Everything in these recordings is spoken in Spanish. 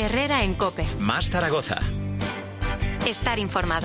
Herrera en COPE. Más Zaragoza. Estar informado.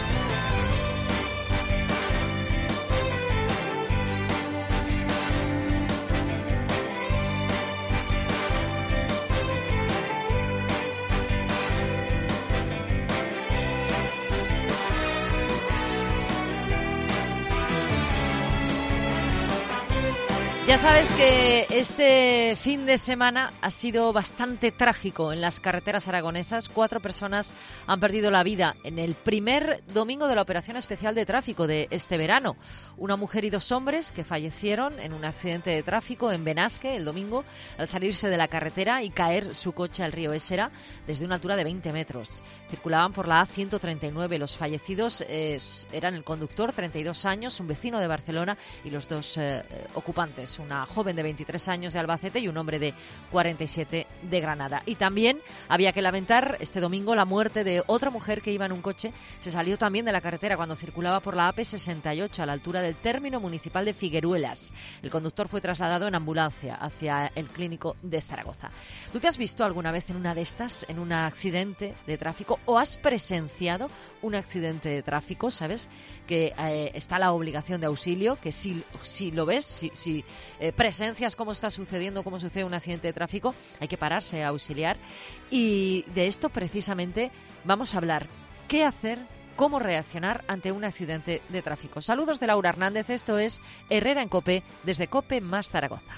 Ya sabes que este fin de semana ha sido bastante trágico en las carreteras aragonesas. 4 personas han perdido la vida en el primer domingo de la operación especial de tráfico de este verano. Una mujer y 2 hombres que fallecieron en un accidente de tráfico en Benasque el domingo al salirse de la carretera y caer su coche al río Ésera desde una altura de 20 metros. Circulaban por la A139. Los fallecidos eran el conductor, 32 años, un vecino de Barcelona, y los 2 ocupantes, una joven de 23 años de Albacete y un hombre de 47 de Granada. Y también había que lamentar este domingo la muerte de otra mujer que iba en un coche. Se salió también de la carretera cuando circulaba por la AP68 a la altura del término municipal de Figueruelas. El conductor fue trasladado en ambulancia hacia el Clínico de Zaragoza. ¿Tú te has visto alguna vez en una de estas, en un accidente de tráfico, o has presenciado un accidente de tráfico? ¿Sabes que está la obligación de auxilio, que si lo ves, si presencias cómo está sucediendo, cómo sucede un accidente de tráfico, hay que pararse a auxiliar? Y de esto precisamente vamos a hablar. ¿Qué hacer? ¿Cómo reaccionar ante un accidente de tráfico? Saludos de Laura Hernández, esto es Herrera en COPE, desde COPE más Zaragoza.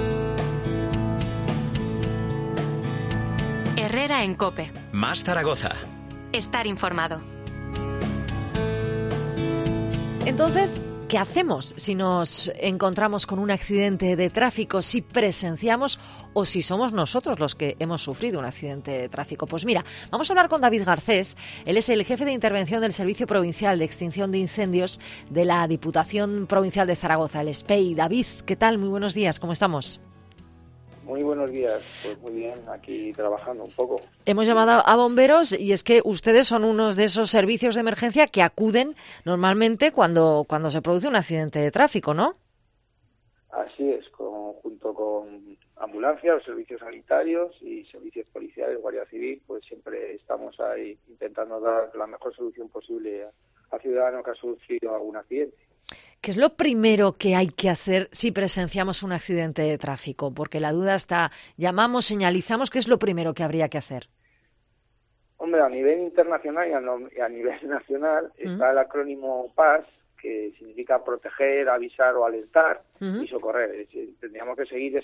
Herrera en COPE. Más Zaragoza. Estar informado. Entonces, ¿qué hacemos si nos encontramos con un accidente de tráfico, si presenciamos o si somos nosotros los que hemos sufrido un accidente de tráfico? Pues mira, vamos a hablar con David Garcés. Él es el jefe de intervención del Servicio Provincial de Extinción de Incendios de la Diputación Provincial de Zaragoza, el SPEI. David, ¿qué tal? Muy buenos días, ¿cómo estamos? Muy buenos días, pues muy bien, aquí trabajando un poco. Hemos llamado a bomberos y es que ustedes son unos de esos servicios de emergencia que acuden normalmente cuando se produce un accidente de tráfico, ¿no? Así es, junto con ambulancia, los servicios sanitarios y servicios policiales, Guardia Civil, pues siempre estamos ahí intentando dar la mejor solución posible al ciudadano que ha sufrido algún accidente. ¿Qué es lo primero que hay que hacer si presenciamos un accidente de tráfico? Porque la duda está, llamamos, señalizamos, ¿qué es lo primero que habría que hacer? Hombre, a nivel internacional y a nivel nacional está el acrónimo PAS, que significa proteger, avisar o alertar y socorrer. Tendríamos que seguir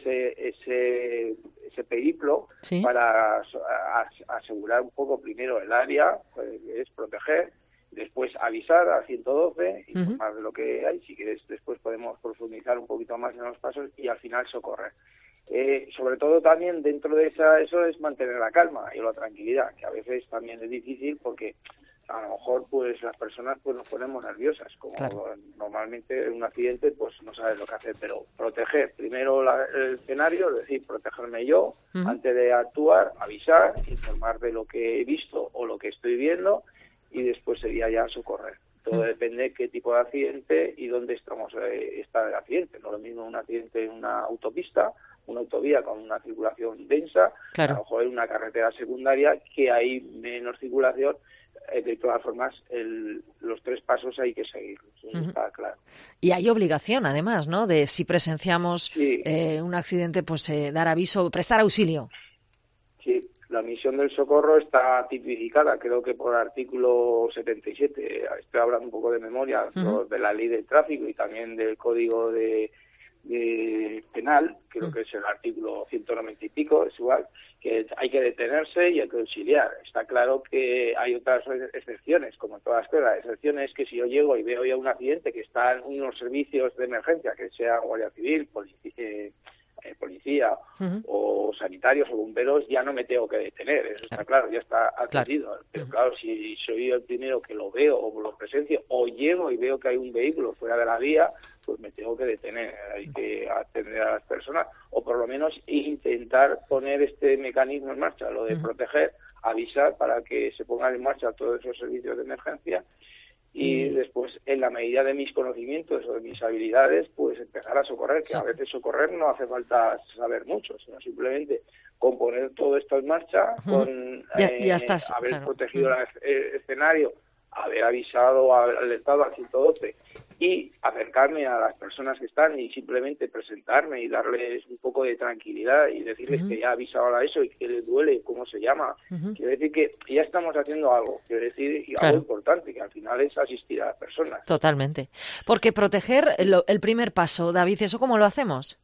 ese periplo, ¿sí?, para asegurar un poco primero el área, pues, es proteger, después avisar a 112, informar de lo que hay. Si quieres, después podemos profundizar un poquito más en los pasos y al final socorrer. Sobre todo también dentro de eso es mantener la calma y la tranquilidad, que a veces también es difícil porque a lo mejor pues las personas pues nos ponemos nerviosas, como claro, normalmente en un accidente pues no sabes lo que hacer, pero proteger primero el escenario, es decir, protegerme yo antes de actuar, avisar, informar de lo que he visto o lo que estoy viendo, y después sería ya socorrer. Todo depende de qué tipo de accidente y dónde está el accidente. No es lo mismo un accidente en una autopista, una autovía con una circulación densa, claro, a lo mejor en una carretera secundaria que hay menos circulación. De todas formas, los 3 pasos hay que seguirlos, eso está claro. Y hay obligación, además, ¿no?, de si presenciamos un accidente, pues dar aviso, prestar auxilio. Sí. La misión del socorro está tipificada, creo que por artículo 77, estoy hablando un poco de memoria, de la ley del tráfico y también del código de penal, creo que es el artículo 190 y pico, es igual, que hay que detenerse y hay que auxiliar. Está claro que hay otras excepciones, como en todas las cosas. La excepción es que si yo llego y veo ya un accidente que está en unos servicios de emergencia, que sea Guardia Civil, policía o sanitarios o bomberos, ya no me tengo que detener, eso está claro, ya está atendido. Claro. Pero claro, si soy el primero que lo veo o lo presencio o llego y veo que hay un vehículo fuera de la vía, pues me tengo que detener, hay que atender a las personas o por lo menos intentar poner este mecanismo en marcha, lo de proteger, avisar para que se pongan en marcha todos esos servicios de emergencia y después, en la medida de mis conocimientos o de mis habilidades, pues empezar a socorrer, que a veces socorrer no hace falta saber mucho, sino simplemente con poner todo esto en marcha, con ya estás, haber protegido el escenario, haber avisado, haber alertado al 112 y acercarme a las personas que están y simplemente presentarme y darles un poco de tranquilidad y decirles que ya he avisado a eso y que les duele, cómo se llama. Quiero decir que ya estamos haciendo algo, quiero decir, y algo importante, que al final es asistir a las personas. Totalmente. Porque proteger, el primer paso, David, ¿eso cómo lo hacemos?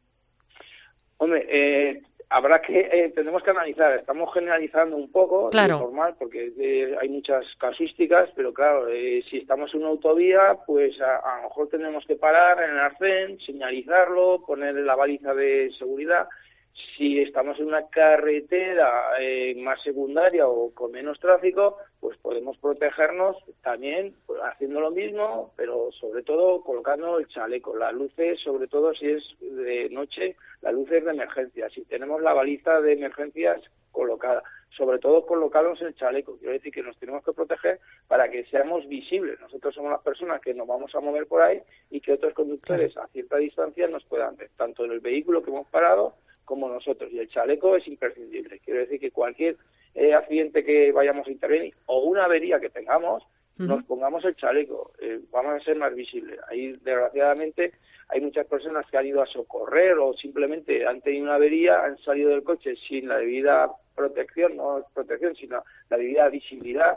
Hombre, habrá que, tenemos que analizar, estamos generalizando un poco, claro, es normal, porque hay muchas casuísticas, pero claro, si estamos en una autovía, pues a lo mejor tenemos que parar en el arcén, señalizarlo, poner la baliza de seguridad. Si estamos en una carretera más secundaria o con menos tráfico, pues podemos protegernos también pues, haciendo lo mismo, pero sobre todo colocando el chaleco, las luces, sobre todo si es de noche, las luces de emergencia. Si tenemos la baliza de emergencias colocada, sobre todo colocarnos el chaleco. Quiero decir que nos tenemos que proteger para que seamos visibles. Nosotros somos las personas que nos vamos a mover por ahí y que otros conductores a cierta distancia nos puedan ver, tanto en el vehículo que hemos parado como nosotros, y el chaleco es imprescindible. Quiero decir que cualquier accidente que vayamos a intervenir o una avería que tengamos, nos pongamos el chaleco, vamos a ser más visibles. Ahí, desgraciadamente, hay muchas personas que han ido a socorrer o simplemente han tenido una avería, han salido del coche sin la debida protección, no protección, sino la debida visibilidad,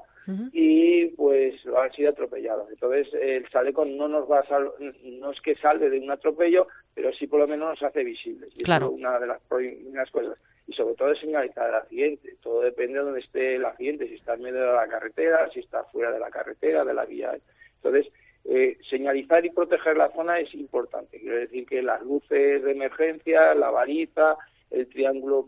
y pues han sido atropellados. Entonces el chaleco no nos va a no es que salve de un atropello, pero sí por lo menos nos hace visibles. Y claro, eso es una de las primeras cosas. Y sobre todo es señalizar el accidente. Todo depende de dónde esté el accidente, si está en medio de la carretera, si está fuera de la carretera, de la vía. Entonces, señalizar y proteger la zona es importante. Quiero decir que las luces de emergencia, la baliza, el triángulo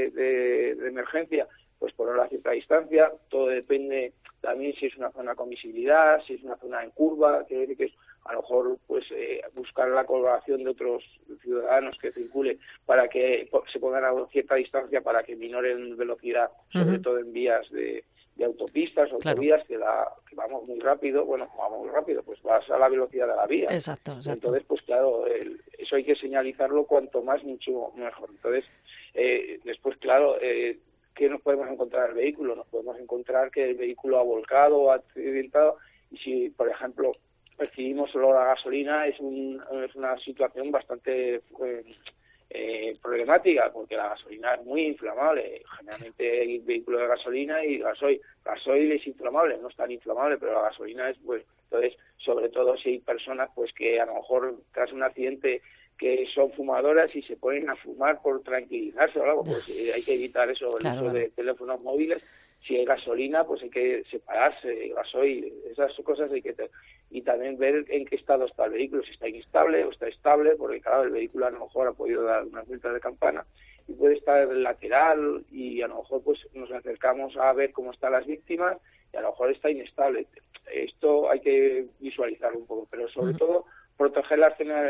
de emergencia, pues ponerlo a cierta distancia. Todo depende también si es una zona con visibilidad, si es una zona en curva. Quiero decir que a lo mejor pues buscar la colaboración de otros ciudadanos que circulen para que se pongan a cierta distancia para que minoren velocidad, sobre todo en vías de autopistas, autovías, que vamos muy rápido, pues vas a la velocidad de la vía. Exacto. Entonces, pues claro, eso hay que señalizarlo cuanto más, mucho mejor. Entonces, después, claro, ¿qué nos podemos encontrar en el vehículo? Nos podemos encontrar que el vehículo ha volcado o ha accidentado, y si, por ejemplo, percibimos olor a gasolina, es una situación bastante problemática, porque la gasolina es muy inflamable. Generalmente hay vehículos de gasolina y gasoil. Gasoil es inflamable, no es tan inflamable, pero la gasolina es, pues, entonces, sobre todo si hay personas pues que a lo mejor tras un accidente que son fumadoras y se ponen a fumar por tranquilizarse o algo, pues hay que evitar eso, el uso de teléfonos móviles. Si hay gasolina, pues hay que separarse, gasoil, esas cosas hay que y también ver en qué estado está el vehículo, si está inestable o está estable, porque claro, el vehículo a lo mejor ha podido dar unas vueltas de campana y puede estar lateral, y a lo mejor pues nos acercamos a ver cómo están las víctimas y a lo mejor está inestable. Esto hay que visualizarlo un poco, pero sobre todo proteger la escena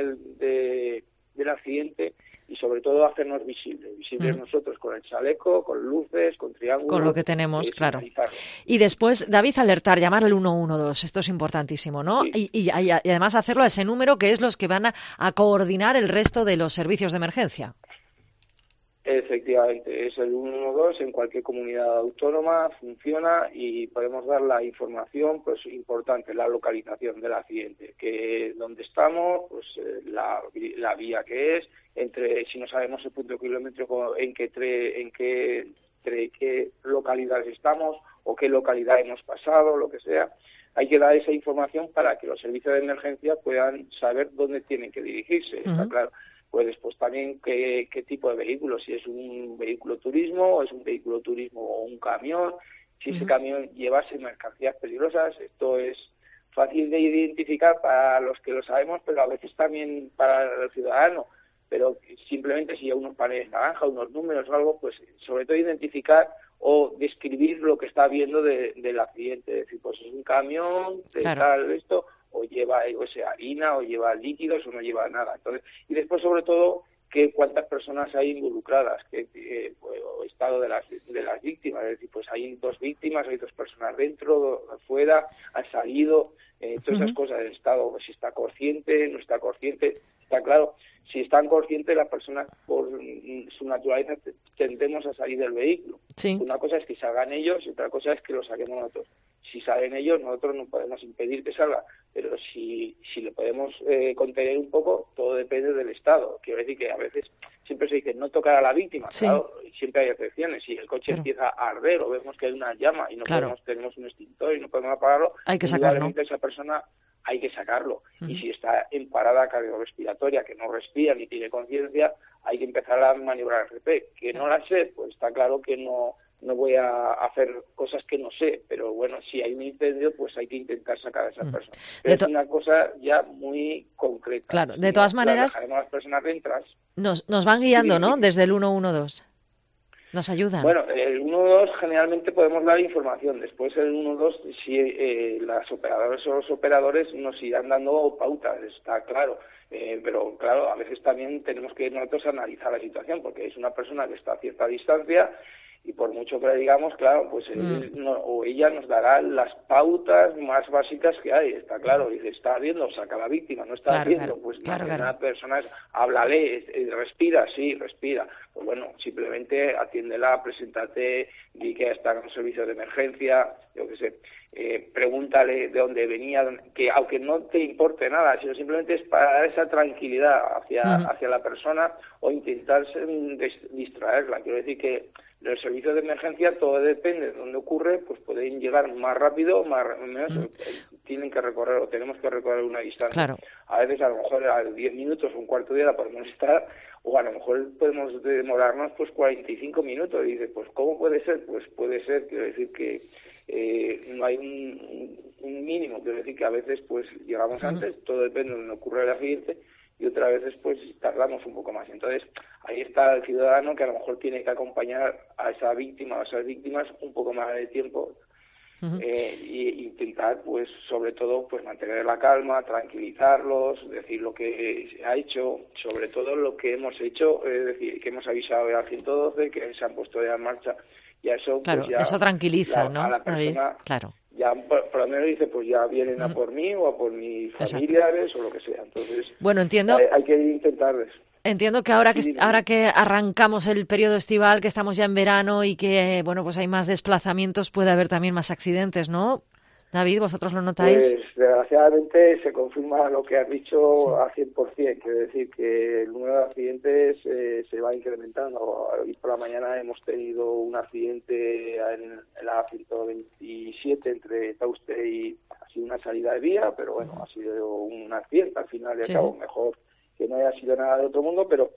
del accidente y sobre todo hacernos visibles nosotros con el chaleco, con luces, con triángulos. Con lo que tenemos, claro. Y después, David, alertar, llamar al 112, esto es importantísimo, ¿no? Sí. Y además hacerlo a ese número que es los que van a coordinar el resto de los servicios de emergencia. Efectivamente, es el 112 en cualquier comunidad autónoma, funciona y podemos dar la información pues importante, la localización del accidente, que dónde estamos, pues la vía que es, si no sabemos el punto kilométrico en qué localidad estamos o qué localidad hemos pasado, lo que sea. Hay que dar esa información para que los servicios de emergencia puedan saber dónde tienen que dirigirse, está claro. Pues después también qué tipo de vehículo, si es un vehículo turismo o es un vehículo turismo o un camión, si ese camión llevase mercancías peligrosas. Esto es fácil de identificar para los que lo sabemos, pero a veces también para el ciudadano. Pero simplemente si hay unos paneles naranja, unos números o algo, pues sobre todo identificar o describir lo que está viendo del accidente. Es decir, pues es un camión de tal esto, o lleva harina, o lleva líquidos, o no lleva nada. Entonces, y después, sobre todo, cuántas personas hay involucradas, o estado de las víctimas, es decir, pues hay 2 víctimas, hay 2 personas dentro, afuera, han salido, todas esas cosas del estado, si está consciente, no está consciente, está claro. Si están conscientes, las personas por su naturaleza tendemos a salir del vehículo. Sí. Una cosa es que salgan ellos y otra cosa es que lo saquemos nosotros. Si salen ellos, nosotros no podemos impedir que salga, pero si le podemos contener un poco, todo depende del Estado. Quiero decir que a veces siempre se dice no tocar a la víctima, sí. Claro, siempre hay excepciones. Si el coche empieza a arder o vemos que hay una llama y no tenemos un extintor y no podemos apagarlo, hay que sacarlo. Esa persona hay que sacarlo. Y si está en parada cardiorrespiratoria, que no respira ni tiene conciencia, hay que empezar a maniobrar RP. Que no la sé, pues está claro que no voy a hacer cosas que no sé, pero bueno, si hay un incendio, pues hay que intentar sacar a esa persona. Pero es una cosa ya muy concreta. Claro, de todas maneras, dejaremos a las personas dentro. Nos van guiando, ¿no? Desde el 112. ¿Nos ayudan? Bueno, el 112 generalmente podemos dar información. Después el 112, si las operadoras o los operadores nos irán dando pautas, está claro. Pero claro, a veces también tenemos que nosotros analizar la situación, porque es una persona que está a cierta distancia y por mucho que le digamos, claro, pues él o ella nos dará las pautas más básicas que hay, está claro. Dice, está ardiendo, saca a la víctima, no está ardiendo, pues una persona es, háblale, respira, sí, respira. Pues bueno, simplemente atiéndela, preséntate, di que está en un servicio de emergencia, yo qué sé, pregúntale de dónde venía, que aunque no te importe nada, sino simplemente es para dar esa tranquilidad hacia la persona o intentar distraerla. Quiero decir que los servicios de emergencia todo depende de dónde ocurre, pues pueden llegar más rápido, más menos, tienen que recorrer o tenemos que recorrer una distancia. Claro. A veces a lo mejor a 10 minutos o un cuarto de hora podemos estar, o a lo mejor podemos demorarnos pues 45 minutos. Y dice, pues ¿cómo puede ser? Pues puede ser, quiero decir que no hay un mínimo, quiero decir que a veces pues llegamos antes, todo depende de dónde ocurre el accidente, y otras veces pues tardamos un poco más. Entonces ahí está el ciudadano que a lo mejor tiene que acompañar a esa víctima o a esas víctimas un poco más de tiempo y intentar pues sobre todo pues mantener la calma, tranquilizarlos, decir lo que se ha hecho, sobre todo lo que hemos hecho, es decir, que hemos avisado al 112, que se han puesto ya en marcha, y eso claro, pues ya eso tranquiliza, ¿no? A la persona, claro. Ya por lo menos dice, pues ya vienen a por mí o a por mis familiares o lo que sea. Entonces, bueno, entiendo. Hay que intentar eso. Entiendo que ahora que arrancamos el periodo estival, que estamos ya en verano y que bueno, pues hay más desplazamientos, puede haber también más accidentes, ¿no? David, ¿vosotros lo notáis? Pues desgraciadamente se confirma lo que has dicho a 100%, quiere decir que el número de accidentes se va incrementando. Hoy por la mañana hemos tenido un accidente en la A127 entre Tauste y ha sido una salida de vía, pero bueno, ha sido un accidente al final de cabo, mejor que no haya sido nada de otro mundo, pero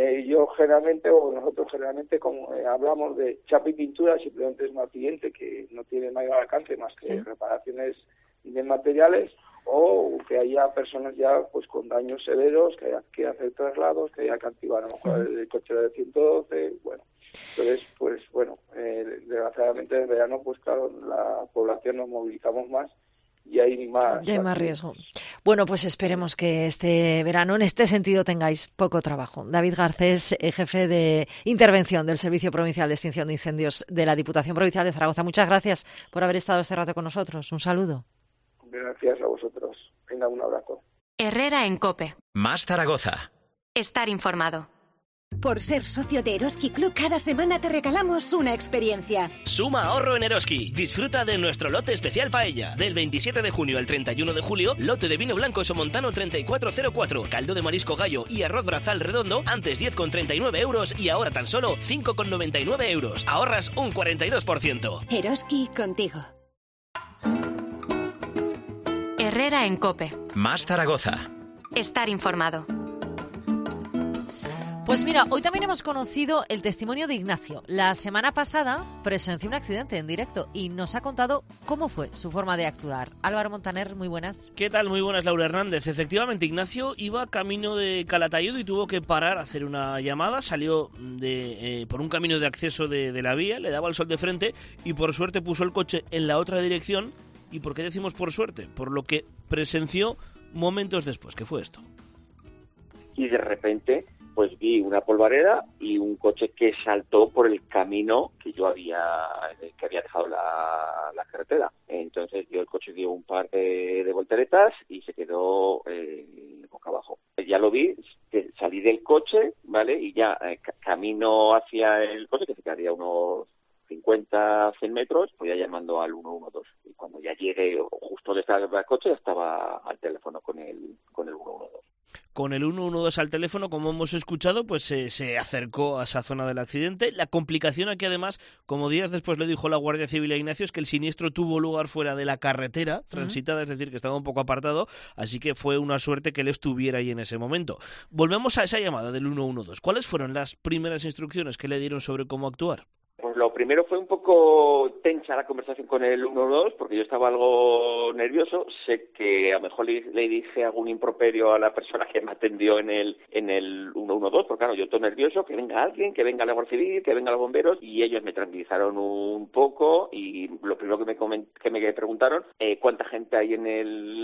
nosotros generalmente como hablamos de chapa y pintura, simplemente es un accidente que no tiene mayor alcance más que reparaciones de materiales, o que haya personas ya pues con daños severos, que haya que hacer traslados, que haya que activar a lo mejor el coche de 112, bueno. Entonces, pues bueno, desgraciadamente en verano, pues claro, la población nos movilizamos más y hay más riesgo. Bueno, pues esperemos que este verano en este sentido tengáis poco trabajo. David Garcés, jefe de intervención del Servicio Provincial de Extinción de Incendios de la Diputación Provincial de Zaragoza. Muchas gracias por haber estado este rato con nosotros. Un saludo. Gracias a vosotros. Venga, un abrazo. Herrera en COPE. Más Zaragoza. Estar informado. Por ser socio de Eroski Club, cada semana te regalamos una experiencia. Suma ahorro en Eroski. Disfruta de nuestro lote especial paella. Del 27 de junio al 31 de julio, lote de vino blanco somontano 3404, caldo de marisco gallo y arroz brazal redondo, antes 10,39 euros y ahora tan solo 5,99 euros. Ahorras un 42%. Eroski contigo. Herrera en COPE. Más Zaragoza. Estar informado. Pues mira, hoy también hemos conocido el testimonio de Ignacio. La semana pasada presenció un accidente en directo y nos ha contado cómo fue su forma de actuar. Álvaro Montaner, muy buenas. ¿Qué tal? Muy buenas, Laura Hernández. Efectivamente, Ignacio iba camino de Calatayud y tuvo que parar a hacer una llamada. Salió por un camino de acceso de la vía, le daba el sol de frente y por suerte puso el coche en la otra dirección. ¿Y por qué decimos por suerte? Por lo que presenció momentos después, que fue esto. Y de repente pues vi una polvareda y un coche que saltó por el camino que había dejado la carretera. Entonces el coche dio un par de volteretas y se quedó boca abajo. Ya lo vi, salí del coche, ¿vale? Y ya camino hacia el coche, que se quedaría unos 50, 100 metros, pues ya llamando al 112. Y cuando ya llegué justo donde estaba el coche, ya estaba al teléfono con el 112. Con el 112 al teléfono, como hemos escuchado, pues se acercó a esa zona del accidente. La complicación aquí, además, como días después le dijo la Guardia Civil a Ignacio, es que el siniestro tuvo lugar fuera de la carretera transitada, es decir, que estaba un poco apartado, así que fue una suerte que él estuviera ahí en ese momento. Volvemos a esa llamada del 112. ¿Cuáles fueron las primeras instrucciones que le dieron sobre cómo actuar? Pues lo primero fue un poco tensa la conversación con el 112, porque yo estaba algo nervioso. Sé que a lo mejor le dije algún improperio a la persona que me atendió en el 112, porque claro, yo estoy nervioso, que venga alguien, que venga la Guardia Civil, que vengan los bomberos, y ellos me tranquilizaron un poco, y lo primero que me preguntaron, cuánta gente hay en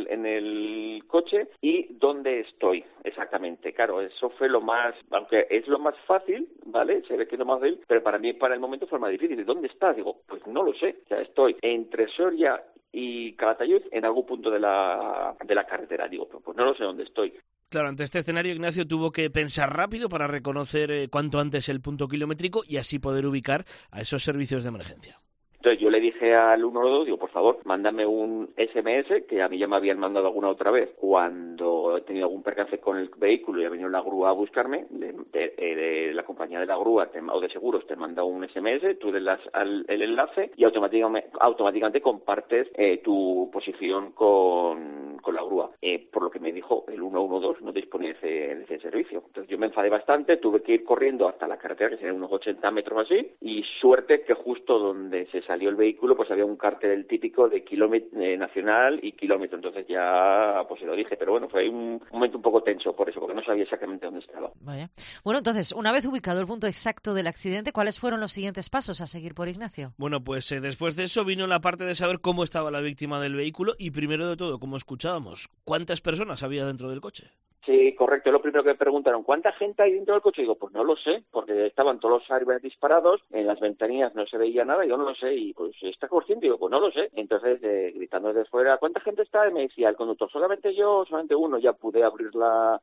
el coche y dónde estoy exactamente. Claro, eso fue lo más, aunque es lo más fácil, ¿vale? Se ve que es lo más fácil, pero para mí, para el momento, fue más difícil. ¿Dónde estás? Digo, pues no lo sé. O sea, estoy entre Soria y Calatayud, en algún punto de la carretera. Digo, pues no lo sé dónde estoy. Claro, ante este escenario, Ignacio tuvo que pensar rápido para reconocer cuanto antes el punto kilométrico y así poder ubicar a esos servicios de emergencia. Entonces yo le dije al 112, digo, por favor, mándame un SMS, que a mí ya me habían mandado alguna otra vez, cuando he tenido algún percance con el vehículo y ha venido la grúa a buscarme, la compañía de la grúa o de seguros te manda un SMS, tú le das el enlace y automáticamente compartes tu posición con la grúa. Por lo que me dijo, el 112 no disponía de ese servicio. Entonces yo me enfadé bastante, tuve que ir corriendo hasta la carretera, que serían unos 80 metros así, y suerte que justo donde se salió el vehículo, pues había un cartel típico de nacional y kilómetro. Entonces ya pues se lo dije, pero bueno, fue un momento un poco tenso por eso, porque no sabía exactamente dónde estaba. Vaya. Bueno, entonces, una vez ubicado el punto exacto del accidente, ¿cuáles fueron los siguientes pasos a seguir por Ignacio? Bueno, pues después de eso vino la parte de saber cómo estaba la víctima del vehículo y primero de todo, como escuchábamos, ¿cuántas personas había dentro del coche? Sí, correcto. Lo primero que me preguntaron, ¿cuánta gente hay dentro del coche? Digo, pues no lo sé, porque estaban todos los airbags disparados, en las ventanillas no se veía nada, yo no lo sé, y pues ¿está consciente? Digo, pues no lo sé. Entonces, gritando desde fuera, ¿cuánta gente está? Y me decía el conductor, solamente uno. Ya pude abrir la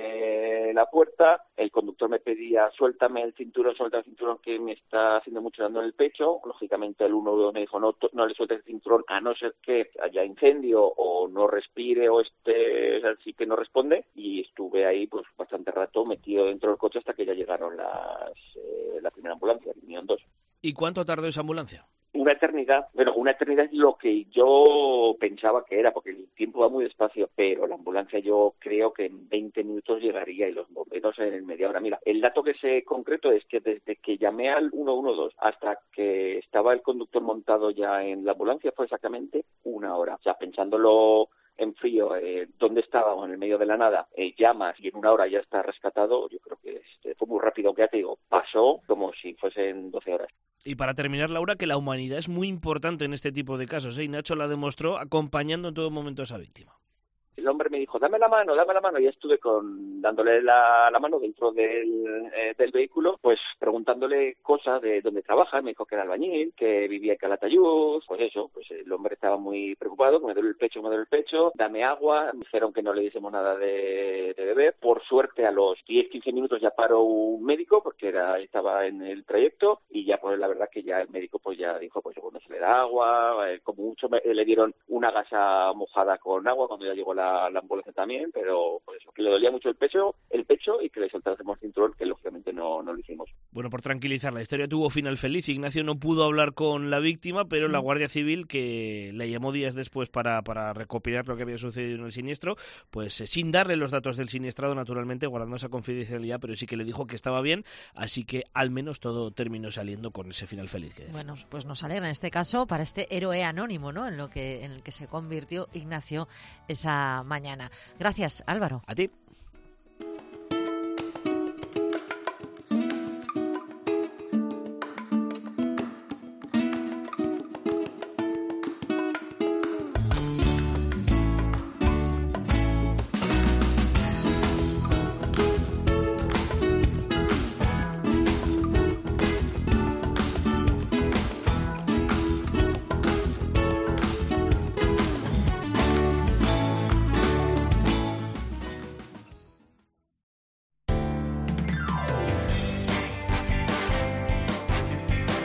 puerta, el conductor me pedía, suelta el cinturón que me está haciendo mucho daño en el pecho. Lógicamente el 112 me dijo, no le sueltes el cinturón, a no ser que haya incendio o no respire o esté así que no responde. Y estuve ahí pues bastante rato metido dentro del coche hasta que ya llegaron la primera ambulancia, vinieron 2. ¿Y cuánto tardó esa ambulancia? Una eternidad. Bueno, una eternidad es lo que yo pensaba que era, porque el tiempo va muy despacio, pero la ambulancia yo creo que en 20 minutos llegaría y los bomberos en media hora. Mira, el dato que sé concreto es que desde que llamé al 112 hasta que estaba el conductor montado ya en la ambulancia fue exactamente 1 hora. O sea, pensándolo en frío, donde estábamos en el medio de la nada, llamas y en 1 hora ya está rescatado. Yo creo que fue muy rápido, aunque ya te digo, pasó como si fuesen 12 horas. Y para terminar, Laura, que la humanidad es muy importante en este tipo de casos, y Nacho la demostró acompañando en todo momento a esa víctima. El hombre me dijo, dame la mano, y ya estuve dándole la mano dentro del vehículo, pues preguntándole cosas de dónde trabaja. Me dijo que era albañil, que vivía en Calatayud. Pues eso, pues el hombre estaba muy preocupado, me duele el pecho, dame agua. Me dijeron que no le diésemos nada de beber. Por suerte, a los 10-15 minutos ya paró un médico, porque estaba en el trayecto, y ya pues la verdad que ya el médico pues ya dijo, pues bueno, se le da agua, como mucho le dieron una gasa mojada con agua cuando ya llegó la ambulancia también, pero por eso, que le dolía mucho el pecho y que le soltásemos el cinturón, que lógicamente no lo hicimos. Bueno, por tranquilizar, la historia tuvo final feliz. Ignacio no pudo hablar con la víctima, pero la Guardia Civil, que le llamó días después para recopilar lo que había sucedido en el siniestro, pues sin darle los datos del siniestrado, naturalmente, guardando esa confidencialidad, pero sí que le dijo que estaba bien, así que al menos todo terminó saliendo con ese final feliz que decimos. Bueno, pues nos alegra en este caso para este héroe anónimo, ¿no?, en el que se convirtió Ignacio esa mañana. Gracias, Álvaro. A ti.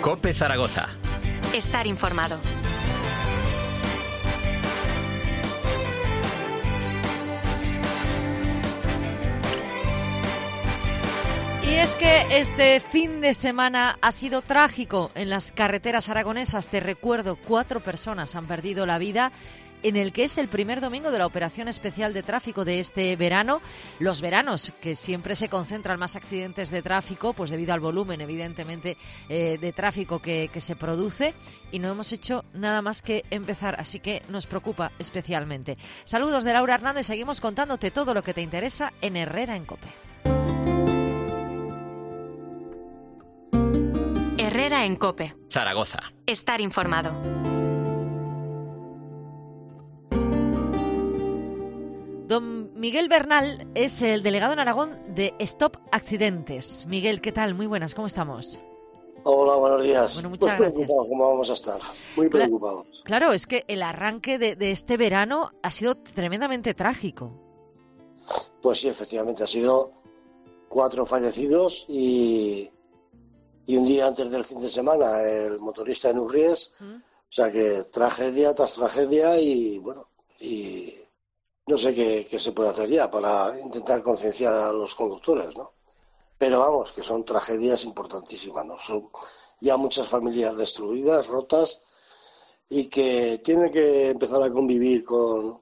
COPE Zaragoza. Estar informado. Y es que este fin de semana ha sido trágico en las carreteras aragonesas. Te recuerdo, 4 personas han perdido la vida en el que es el primer domingo de la operación especial de tráfico de este verano. Los veranos, que siempre se concentran más accidentes de tráfico, pues debido al volumen, evidentemente, de tráfico que se produce. Y no hemos hecho nada más que empezar, así que nos preocupa especialmente. Saludos de Laura Hernández, seguimos contándote todo lo que te interesa en Herrera en COPE. Herrera en COPE. Zaragoza. Estar informado. Don Miguel Bernal es el delegado en Aragón de Stop Accidentes. Miguel, ¿qué tal? Muy buenas, ¿cómo estamos? Hola, buenos días. Bueno, muchas gracias. ¿Cómo vamos a estar? Muy preocupados. Claro, es que el arranque de este verano ha sido tremendamente trágico. Pues sí, efectivamente, ha sido 4 fallecidos y un día antes del fin de semana el motorista en Urries. O sea que tragedia tras tragedia y bueno, y no sé qué se puede hacer ya para intentar concienciar a los conductores, ¿no? Pero vamos, que son tragedias importantísimas, ¿no? Son ya muchas familias destruidas, rotas, y que tienen que empezar a convivir con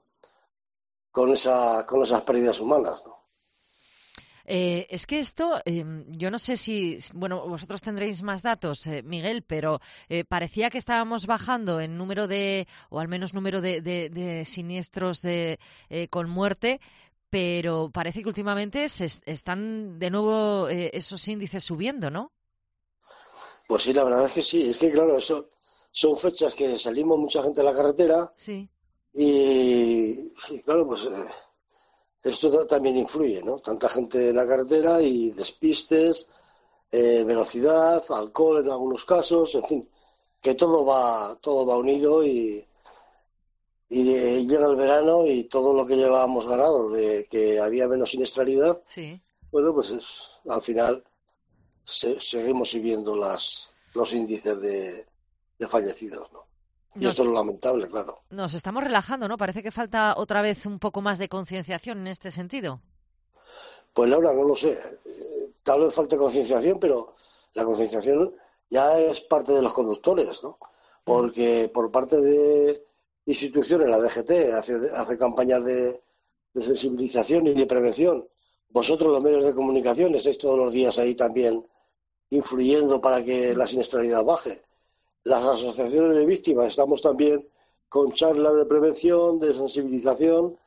esas pérdidas humanas, ¿no? Es que esto, yo no sé si, bueno, vosotros tendréis más datos, Miguel, pero parecía que estábamos bajando en número de, o al menos número de siniestros con muerte, pero parece que últimamente se están de nuevo esos índices subiendo, ¿no? Pues sí, la verdad es que sí. Es que, claro, eso son fechas que salimos mucha gente a la carretera. Sí. Y claro, pues esto también influye, ¿no? Tanta gente en la carretera y despistes, velocidad, alcohol en algunos casos, en fin, que todo va unido y llega el verano y todo lo que llevábamos ganado de que había menos siniestralidad, sí. Bueno, pues al final seguimos subiendo los índices de fallecidos, ¿no? Y esto es lo lamentable, claro. Nos estamos relajando, ¿no? Parece que falta otra vez un poco más de concienciación en este sentido. Pues Laura, no lo sé. Tal vez falte concienciación, pero la concienciación ya es parte de los conductores, ¿no? Porque por parte de instituciones, la DGT hace campañas de sensibilización y de prevención. Vosotros, los medios de comunicación, estáis todos los días ahí también influyendo para que la siniestralidad baje. Las asociaciones de víctimas estamos también con charlas de prevención, de sensibilización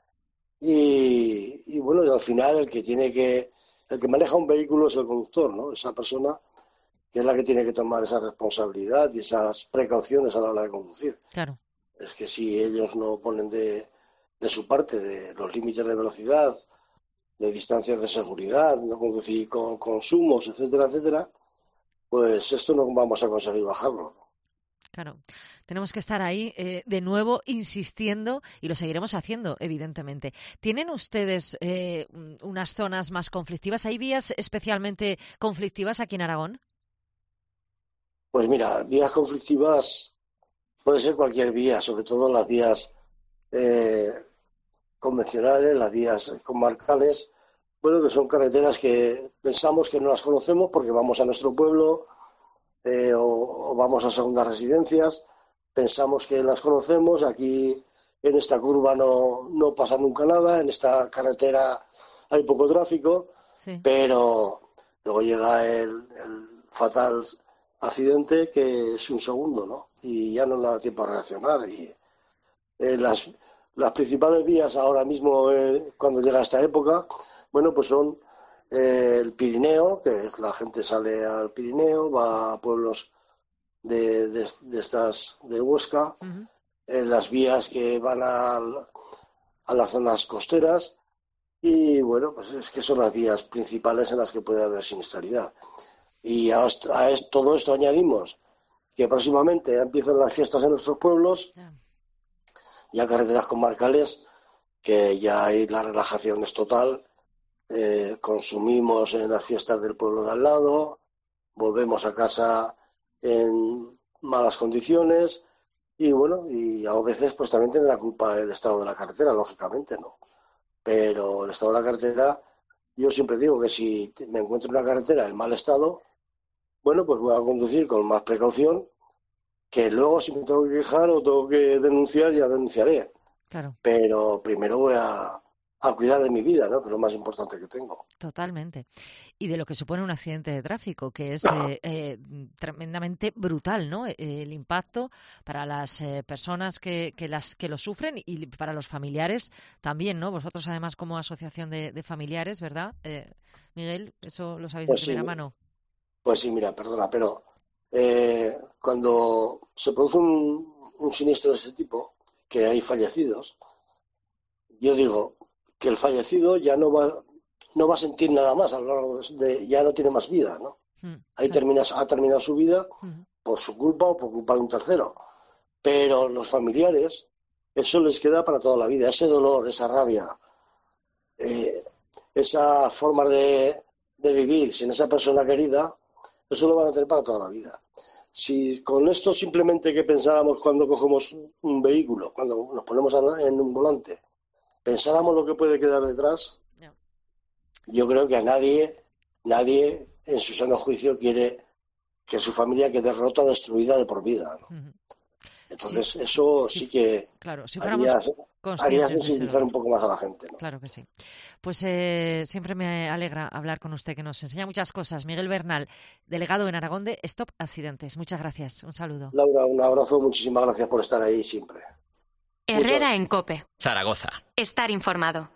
y bueno, y al final el que maneja un vehículo es el conductor, ¿no? Esa persona que es la que tiene que tomar esa responsabilidad y esas precauciones a la hora de conducir. Claro. Es que si ellos no ponen de su parte de los límites de velocidad, de distancias de seguridad, no conducir con consumos, etcétera, etcétera, pues esto no vamos a conseguir bajarlo. Claro, tenemos que estar ahí de nuevo insistiendo y lo seguiremos haciendo, evidentemente. ¿Tienen ustedes unas zonas más conflictivas? ¿Hay vías especialmente conflictivas aquí en Aragón? Pues mira, vías conflictivas puede ser cualquier vía, sobre todo las vías convencionales, las vías comarcales, bueno, que son carreteras que pensamos que no las conocemos porque vamos a nuestro pueblo o vamos a segundas residencias, pensamos que las conocemos, aquí en esta curva no pasa nunca nada, en esta carretera hay poco tráfico, sí. Pero luego llega el fatal accidente que es un segundo, ¿no? Y ya no da tiempo a reaccionar. Y las principales vías ahora mismo, cuando llega esta época, bueno, pues son el Pirineo, que es la gente sale al Pirineo, va a pueblos de Huesca, las vías que van a las zonas costeras y bueno, pues es que son las vías principales en las que puede haber siniestralidad. Y a todo esto añadimos que próximamente ya empiezan las fiestas en nuestros pueblos, ya carreteras comarcales, que ya hay la relajación es total. Consumimos en las fiestas del pueblo de al lado, volvemos a casa en malas condiciones y bueno, y a veces pues también tendrá culpa el estado de la carretera, lógicamente, ¿no? Pero el estado de la carretera, yo siempre digo que si me encuentro en una carretera en mal estado, bueno, pues voy a conducir con más precaución, que luego si me tengo que quejar o tengo que denunciar, ya denunciaré. Claro. Pero primero voy a cuidar de mi vida, ¿no? Que es lo más importante que tengo. Totalmente. Y de lo que supone un accidente de tráfico, que es tremendamente brutal, ¿no? El impacto para las personas que lo sufren y para los familiares también, ¿no? Vosotros, además, como asociación de familiares, ¿verdad? Miguel, eso lo sabéis Pues de primera sí, mano. Pues sí, mira, perdona, pero cuando se produce un siniestro de ese tipo, que hay fallecidos, yo digo que el fallecido ya no va a sentir nada más a lo largo ya no tiene más vida, ¿no? Ahí ha terminado su vida por su culpa o por culpa de un tercero. Pero los familiares, eso les queda para toda la vida, ese dolor, esa rabia, esa forma de vivir sin esa persona querida, eso lo van a tener para toda la vida. Si con esto simplemente que pensáramos cuando cogemos un vehículo, cuando nos ponemos en un volante, pensáramos lo que puede quedar detrás, no. Yo creo que a nadie en su sano juicio quiere que su familia quede rota, destruida de por vida, ¿no? Entonces sí, eso sí que claro, si fuéramos haría sensibilizar un poco más a la gente, ¿no? Claro que sí. Pues siempre me alegra hablar con usted, que nos enseña muchas cosas. Miguel Bernal, delegado en Aragón de Stop Accidentes. Muchas gracias. Un saludo. Laura, un abrazo. Muchísimas gracias por estar ahí siempre. Herrera en COPE. Zaragoza. Estar informado.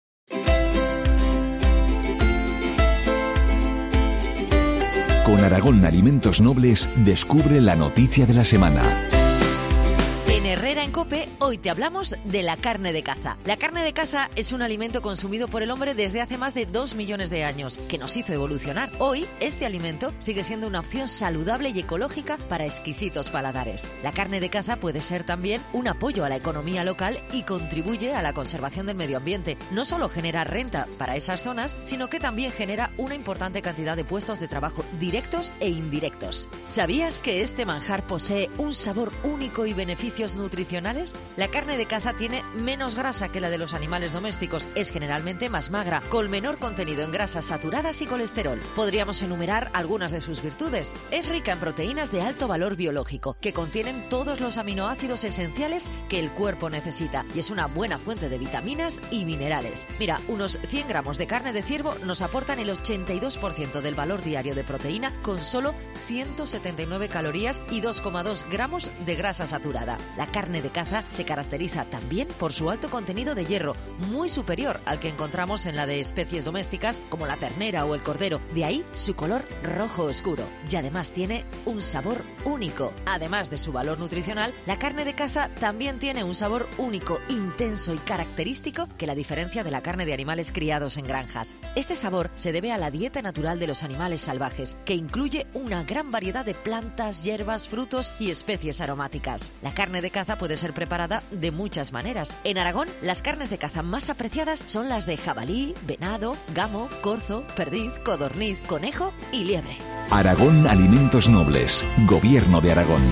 Con Aragón Alimentos Nobles, descubre la noticia de la semana. En Herrera en COPE, hoy te hablamos de la carne de caza. La carne de caza es un alimento consumido por el hombre desde hace más de 2 millones de años, que nos hizo evolucionar. Hoy, este alimento sigue siendo una opción saludable y ecológica para exquisitos paladares. La carne de caza puede ser también un apoyo a la economía local y contribuye a la conservación del medio ambiente. No solo genera renta para esas zonas, sino que también genera una importante cantidad de puestos de trabajo directos e indirectos. ¿Sabías que este manjar posee un sabor único y beneficios nutricionales? La carne de caza tiene menos grasa que la de los animales domésticos, es generalmente más magra, con menor contenido en grasas saturadas y colesterol. Podríamos enumerar algunas de sus virtudes. Es rica en proteínas de alto valor biológico, que contienen todos los aminoácidos esenciales que el cuerpo necesita, y es una buena fuente de vitaminas y minerales. Mira, unos 100 gramos de carne de ciervo nos aportan el 82% del valor diario de proteína, con solo 179 calorías y 2,2 gramos de grasa saturada. La carne de caza se caracteriza también por su alto contenido de hierro, muy superior al que encontramos en la de especies domésticas como la ternera o el cordero. De ahí su color rojo oscuro. Y además tiene un sabor único. Además de su valor nutricional, la carne de caza también tiene un sabor único, intenso y característico que la diferencia de la carne de animales criados en granjas. Este sabor se debe a la dieta natural de los animales salvajes, que incluye una gran variedad de plantas, hierbas, frutos y especies aromáticas. La carne de caza puede ser preparada de muchas maneras. En Aragón, las carnes de caza más apreciadas son las de jabalí, venado, gamo, corzo, perdiz, codorniz, conejo y liebre. Aragón Alimentos Nobles, Gobierno de Aragón.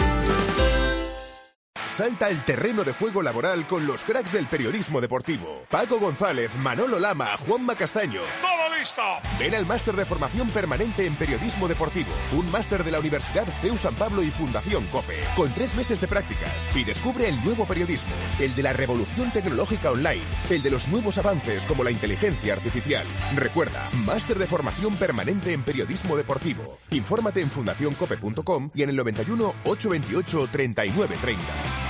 Salta al terreno de juego laboral con los cracks del periodismo deportivo. Paco González, Manolo Lama, Juanma Castaño. ¡Todo listo! Ven al máster de formación permanente en periodismo deportivo. Un máster de la Universidad CEU San Pablo y Fundación COPE. Con 3 meses de prácticas. Y descubre el nuevo periodismo. El de la revolución tecnológica online. El de los nuevos avances como la inteligencia artificial. Recuerda, máster de formación permanente en periodismo deportivo. Infórmate en fundacioncope.com y en el 91 828 3930.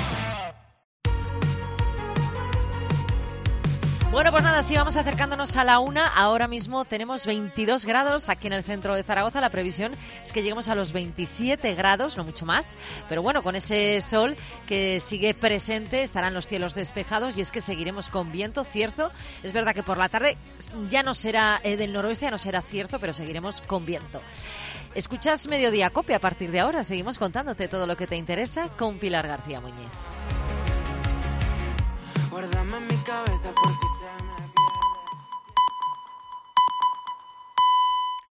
Bueno, pues nada, sí, vamos acercándonos a la 1. Ahora mismo tenemos 22 grados aquí en el centro de Zaragoza. La previsión es que lleguemos a los 27 grados, no mucho más. Pero bueno, con ese sol que sigue presente, estarán los cielos despejados y es que seguiremos con viento, cierzo. Es verdad que por la tarde ya no será del noroeste, ya no será cierzo, pero seguiremos con viento. Escuchas Mediodía Cope a partir de ahora. Seguimos contándote todo lo que te interesa con Pilar García Muñiz. Guárdame en mi cabeza por si